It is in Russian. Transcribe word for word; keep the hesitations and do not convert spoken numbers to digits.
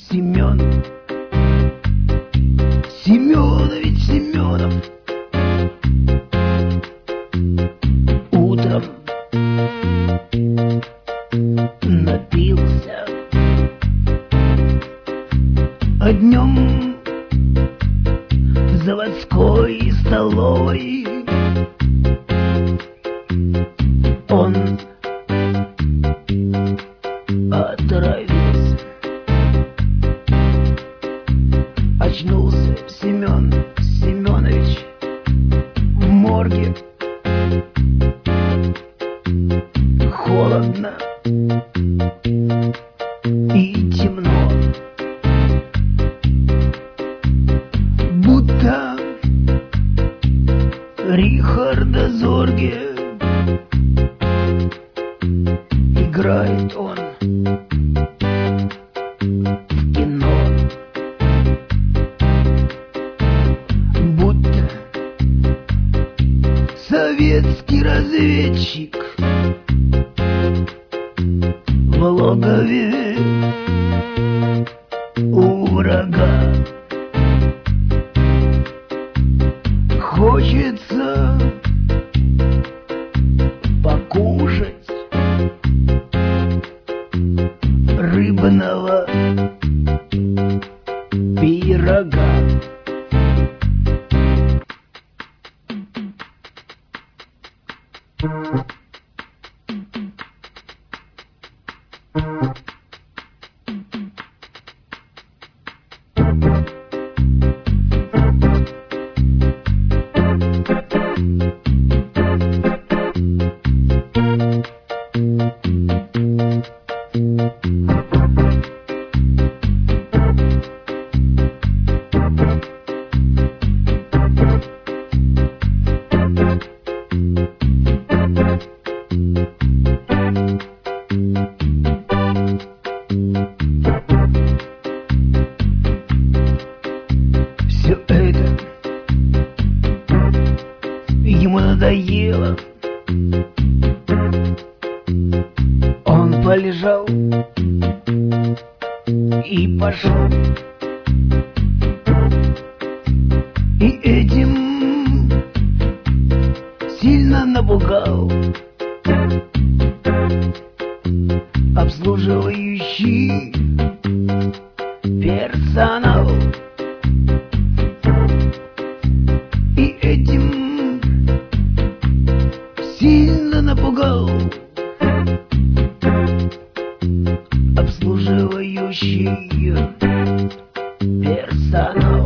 Семен Семенович Семенов утром напился, а днем в заводской столовой он отравился. Очнулся Семен Семенович в морге. Холодно и темно, будто Рихарда Зорге играет он в кино, будто советский разведчик в логове у врага. Хочется покушать рыбного пирога. Все это ему надоело. Он полежал и пошел, и этим сильно напугал обслуживающий персонал. И этим сильно напугал обслуживающий персонал.